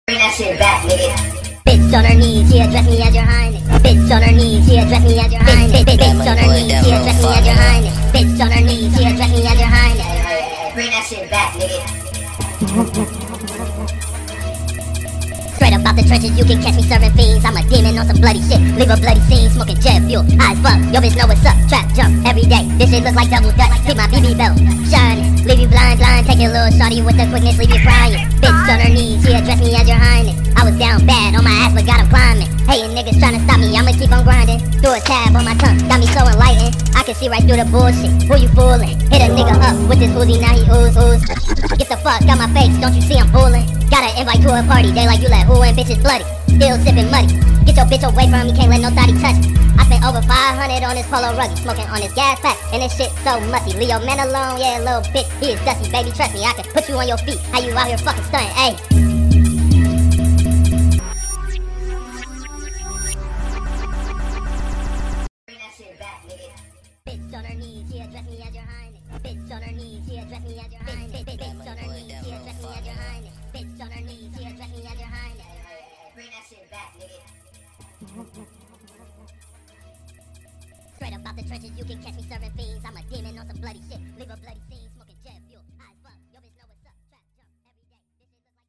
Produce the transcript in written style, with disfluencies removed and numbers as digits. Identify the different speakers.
Speaker 1: Bring that shit back, nigga.
Speaker 2: Bitch on her knees, she address me as your highness. Bitch on her knees, she address me as your highness. Bitch on her knees, she address me as your highness. Bitch on her knees, she address me as your highness.
Speaker 1: Bring that shit back, nigga.
Speaker 2: Straight up out the trenches, you can catch me serving fiends. I'm a demon on some bloody shit. Leave a bloody scene, smoking jet fuel. High as fuck, yo bitch know what's up. Trap jump every day. This shit look like double dutch. Keep my BB belt shining. Leave you blind. Take your little shorty with the quickness, leave you crying. Bitch on her knees, she address me as your highness. I was down bad on my ass, but got him climbing. Hating niggas trying to stop me, I'ma keep on grinding. Do a tab on my tongue, got me so enlightened. I can see right through the bullshit. Who you fooling? Hit a nigga up with this Uzi, now he ooze. Get the fuck out my face, don't you see I'm fooling? Got an invite to a party, they like you let who in, bitches bloody. Still sipping muddy. Get your bitch away from me, can't let nobody touch me. I spent over 500 on this polo ruggy, smoking on this gas pack, and this shit so musty. Leo man alone, yeah, little bitch, he is dusty, baby, trust me, I can put you on your feet. How you out here fucking stunting, ayy?
Speaker 1: Bring that shit back, nigga.
Speaker 2: Bitch on her knees, she address me as your highness. Bitch on her knees, she address me as your highness. Bitch on her knees, she address me as your highness. Bitch on her knees, she address me as your highness.
Speaker 1: Bring that shit back, nigga.
Speaker 2: Straight up out the trenches, you can catch me serving fiends. I'm a demon on some bloody shit. Leave a bloody scene.